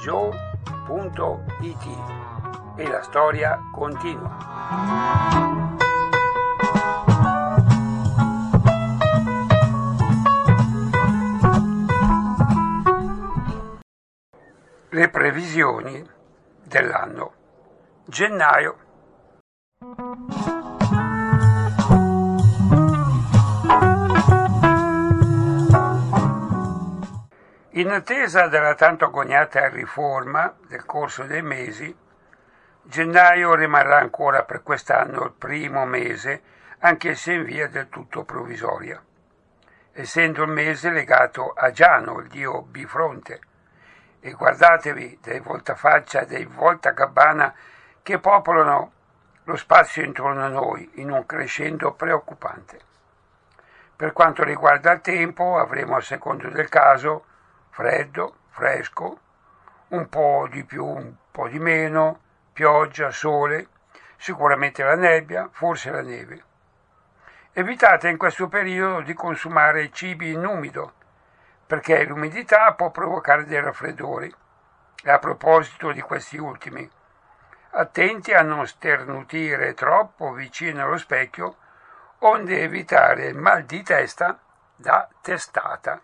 redigio.it e la storia continua. Le previsioni dell'anno. Gennaio. In attesa della tanto agognata riforma del corso dei mesi, gennaio rimarrà ancora per quest'anno il primo mese, anche se in via del tutto provvisoria, essendo il mese legato a Giano, il dio bifronte. E guardatevi dei voltafaccia e dei voltagabbana che popolano lo spazio intorno a noi in un crescendo preoccupante. Per quanto riguarda il tempo, avremo a secondo del caso freddo, fresco, un po' di più, un po' di meno, pioggia, sole, sicuramente la nebbia, forse la neve. Evitate in questo periodo di consumare cibi in umido, perché l'umidità può provocare dei raffreddori. E a proposito di questi ultimi, attenti a non sternutire troppo vicino allo specchio, onde evitare il mal di testa da testata.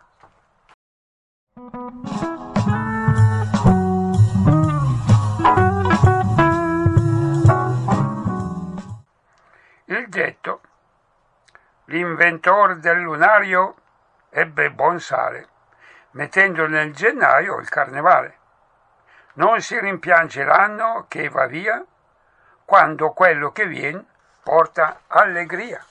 Il detto: l'inventor del lunario ebbe buon sale, mettendo nel gennaio il carnevale. Non si rimpiange l'anno che va via, quando quello che vien porta allegria.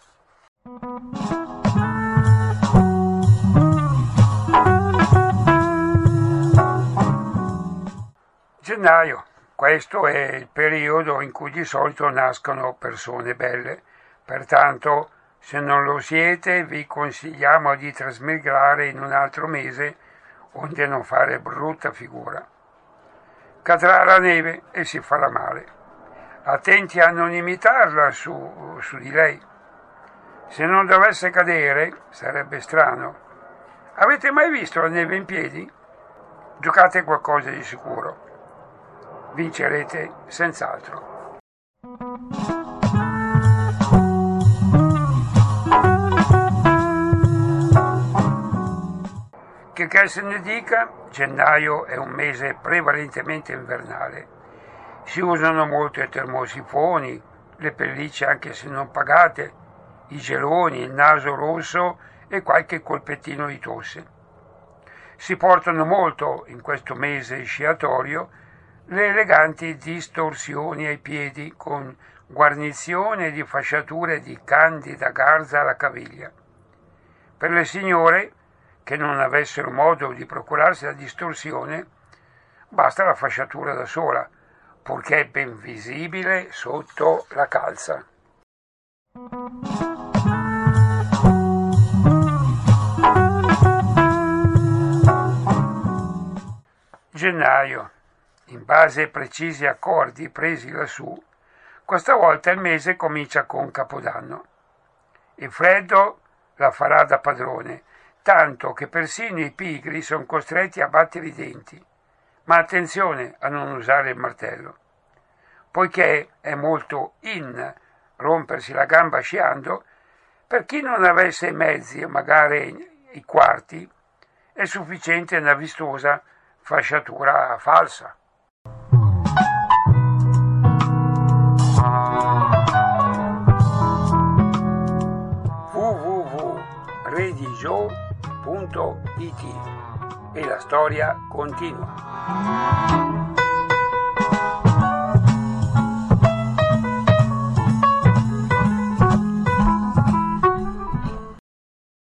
Gennaio, questo è il periodo in cui di solito nascono persone belle, pertanto se non lo siete vi consigliamo di trasmigrare in un altro mese onde non fare brutta figura. Cadrà la neve e si farà male. Attenti a non imitarla su di lei. Se non dovesse cadere, sarebbe strano. Avete mai visto la neve in piedi? Giocate qualcosa di sicuro. Vincerete senz'altro. Che se ne dica, gennaio è un mese prevalentemente invernale. Si usano molto i termosifoni, le pellicce anche se non pagate, i geloni, il naso rosso e qualche colpettino di tosse. Si portano molto in questo mese sciatorio le eleganti distorsioni ai piedi con guarnizione di fasciature di candida garza alla caviglia. Per le signore che non avessero modo di procurarsi la distorsione, basta la fasciatura da sola, purché ben visibile sotto la calza. Gennaio. In base ai precisi accordi presi lassù, questa volta il mese comincia con Capodanno. Il freddo la farà da padrone, tanto che persino i pigri sono costretti a battere i denti. Ma attenzione a non usare il martello, poiché è molto in rompersi la gamba sciando. Per chi non avesse i mezzi o magari i quarti, è sufficiente una vistosa fasciatura falsa. www.redigio.it e la storia continua.